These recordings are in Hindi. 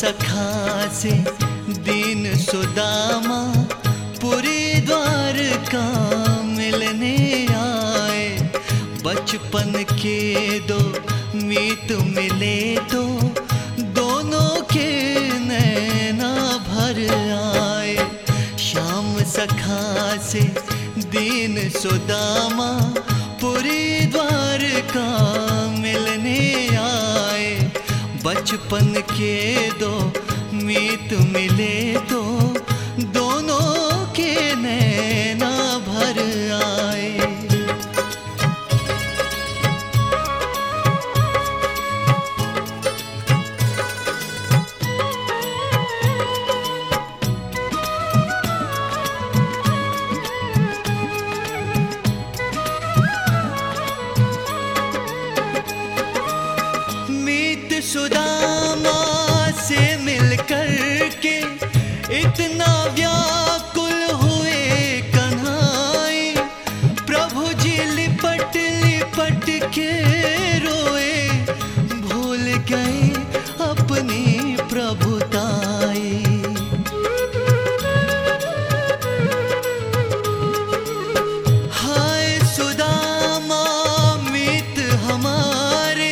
सखा से दीन सुदामा पुरी द्वारका मिलने आए। बचपन के दो मीत मिले तो दोनों के नैना भर आए। श्याम सखा से दीन सुदामा पुरी द्वारका मिलने आए। बचपन के दो मीत मिले तो दोनों के नैना भर आए। सुदामा से मिलकर के इतना व्याकुल हुए कन्हाई। प्रभु जी लिपट लिपट के रोए, भूल गए अपनी प्रभुताई। हाय सुदामा मीत हमारे,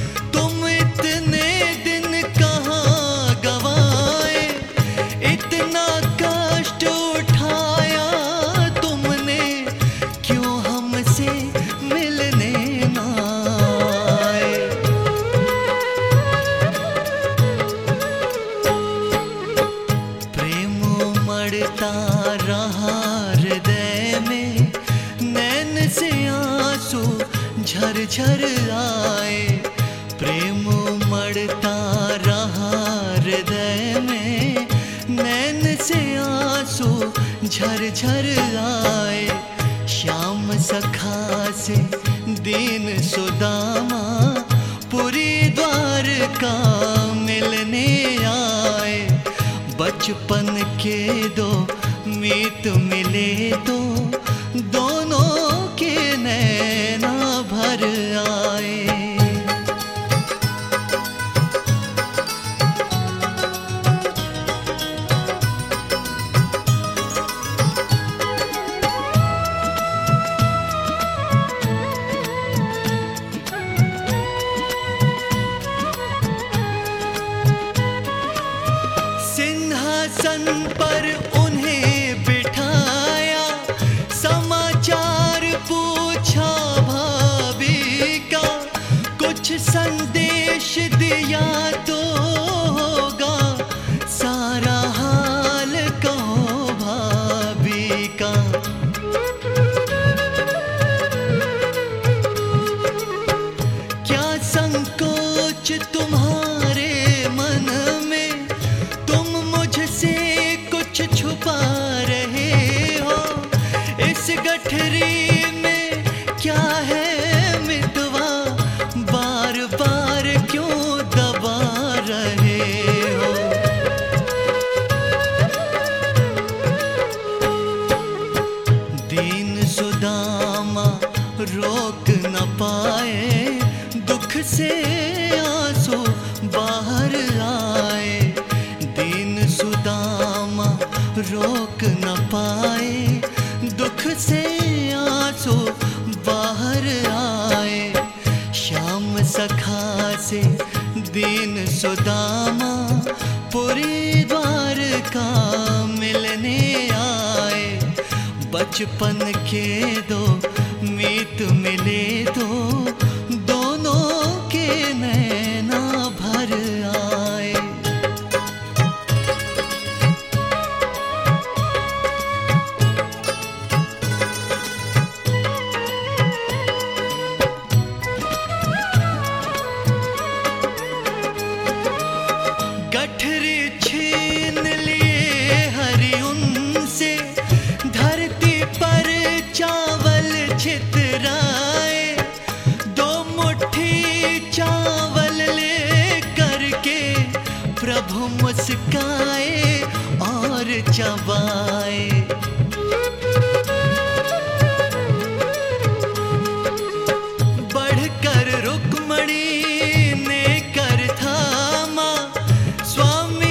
रहा हृदय में नैन से आंसू झरझर आए। प्रेम मरता रहा हृदय में नैन से आंसू झरझर आए। श्याम सखा से दीन सुदामा पुरी द्वारका मिलने आए। बचपन के दो मीत मिले तो दोनों के नैना भर आए। सिंहासन पर उन्हें बिठाया, समाचार पूछा भाभी का। कुछ संदेश दिया तो होगा, सारा हाल कहो भाभी का। क्या संकोच तुम्हारे मन में, तुम मुझसे कुछ छुपा रहे हो। इस गठरी में क्या है मितवा, बार बार क्यों दबा रहे हो। दीन सुदामा रोक न पाए, दुख से आंसू बाहर आए। दीन सुदामा रोक न पाए, दुख से आंसू बाहर आए। श्याम सखा से दीन सुदामा पुरी द्वारका मिलने आए। बचपन के दो मीत मिले तो दोनों के नैना भर आए। गठरी छीन लिए हरि उनसे, धरती पर चावल छितराए। दो मुट्ठी चावल ले करके प्रभु मुस्काए और चबाए। बढ़कर रुक्मणी ने कर थामा, स्वामी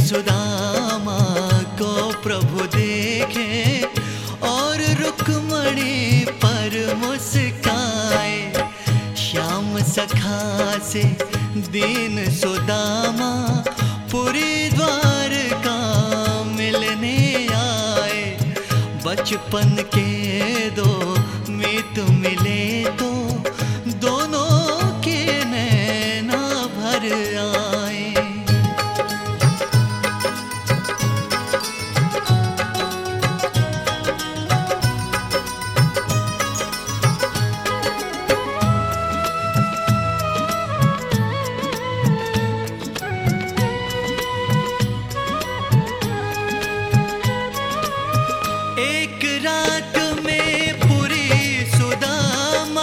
सुदामा को प्रभु देखे और रुक्मणी पर मुस्काए। श्याम सखा से दीन सुदामा पुरी द्वारका मिलने आए। बचपन के दो मित मिले तो दोनों के नैना भर आए। एक रात में पुरी सुदामा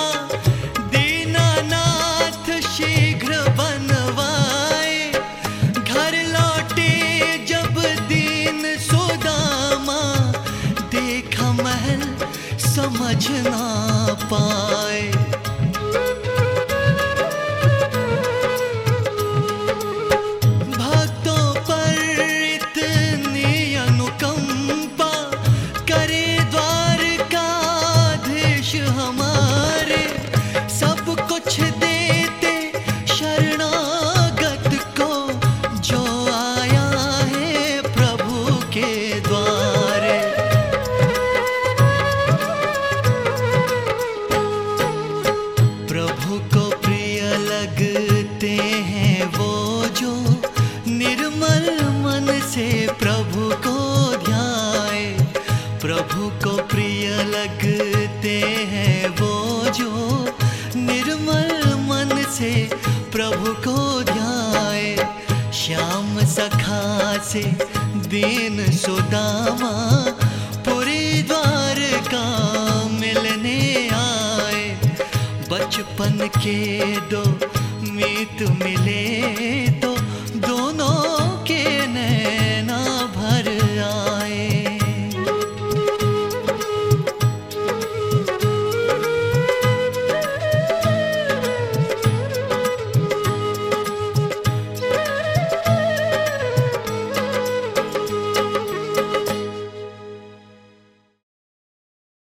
दीनानाथ शीघ्र बनवाए। घर लौटे जब दीन सुदामा देखा महल समझ ना पाए। भक्तों पर इतनी अनुकंपा करे द्वारकाधीश हमारे। सब कुछ देते शरणागत को जो आया है प्रभु के द्वारे। प्रभु को प्रिय लगते हैं वो जो निर्मल मन से प्रभु को ध्याए। प्रभु को प्रिय लगते हैं वो जो निर्मल मन से प्रभु को ध्याए। श्याम सखा से दीन सुदामा पुरी द्वारका मिलने आए। बचपन के दो मीत मिले तो